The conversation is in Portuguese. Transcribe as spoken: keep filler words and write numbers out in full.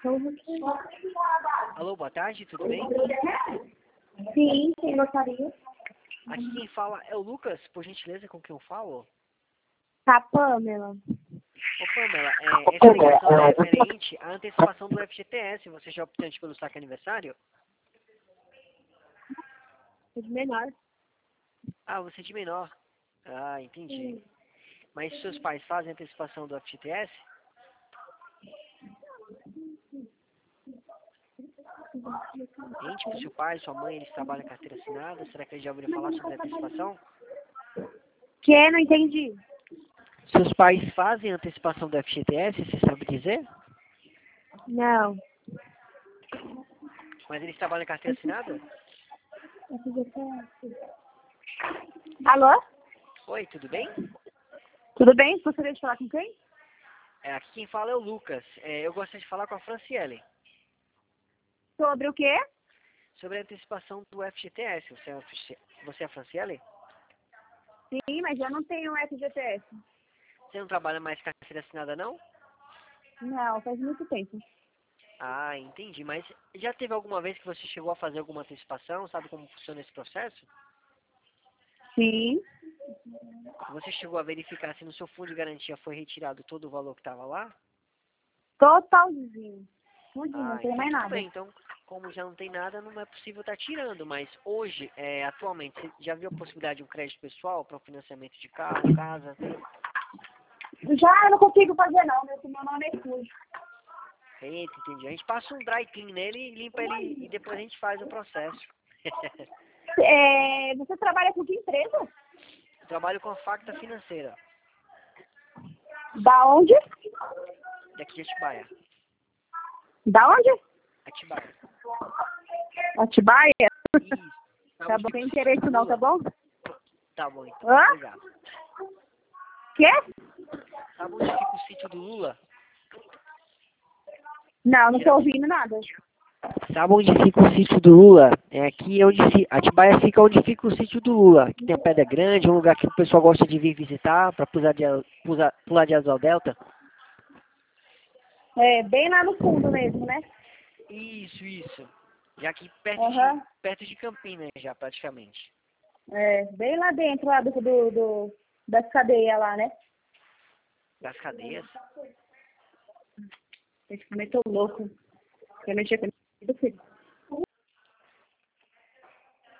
Alô, boa tarde, tudo bem? Sim, quem gostaria? Aqui quem fala é o Lucas, por gentileza, com quem eu falo? Tá, Pamela. Ô, Pamela, é, essa ligação é referente à antecipação do F G T S. Você já é optante pelo saque aniversário? Sou de menor. Ah, você é de menor. Ah, entendi. Sim. Mas seus pais fazem antecipação do F G T S? Gente, o seu pai, sua mãe, eles trabalham em carteira assinada? Será que eles já ouviram falar sobre antecipação? Que? Não entendi. Seus pais fazem antecipação do F G T S, você sabe dizer? Não. Mas eles trabalham em carteira assinada? Alô? Oi, tudo bem? Tudo bem? Gostaria de falar com quem? É, aqui quem fala é o Lucas. É, eu gostaria de falar com a Franciele Sobre o quê? sobre a antecipação do F G T S. Você é a, Fran- você é a Franciele? Sim, mas eu não tenho F G T S. Você não trabalha mais com carteira assinada, não? Não, faz muito tempo. Ah, entendi. Mas já teve alguma vez que você chegou a fazer alguma antecipação? Sabe como funciona esse processo? Sim. Você chegou a verificar se no seu fundo de garantia foi retirado todo o valor que estava lá? Totalzinho. Tudinho, não Ah, tem então mais tudo nada. bem. Então, como já não tem nada, não é possível estar tirando. Mas hoje, é, atualmente, você já viu a possibilidade de um crédito pessoal para um financiamento de carro, casa? Já eu não consigo fazer não, meu, meu nome é sujo. Eita, entendi. A gente passa um dry clean nele, limpa ele e depois a gente faz o processo. É, você trabalha com que empresa? Eu trabalho com a Facta Financeira, Da onde? daqui de Atibaia. Da onde? Atibaia. Atibaia? Isso. Tá bom, tem interesse não, tá bom? Tá bom, então. Hã? Obrigado. Quê? Sabe onde fica o sítio do Lula? Não, não tô ouvindo nada. Sabe onde fica o sítio do Lula? É aqui onde fi- Atibaia fica onde fica o sítio do Lula. Aqui tem a Pedra Grande, um lugar que o pessoal gosta de vir visitar para pular de, a- pular, pular de asa ao delta. É, bem lá no fundo mesmo, né? Isso, isso. Já aqui perto, Aham. de, perto de Campinas, já praticamente. É, bem lá dentro, lá do, do, do- das cadeias lá, né? Das cadeias. Esse também tô louco. Eu mexi com isso, filho.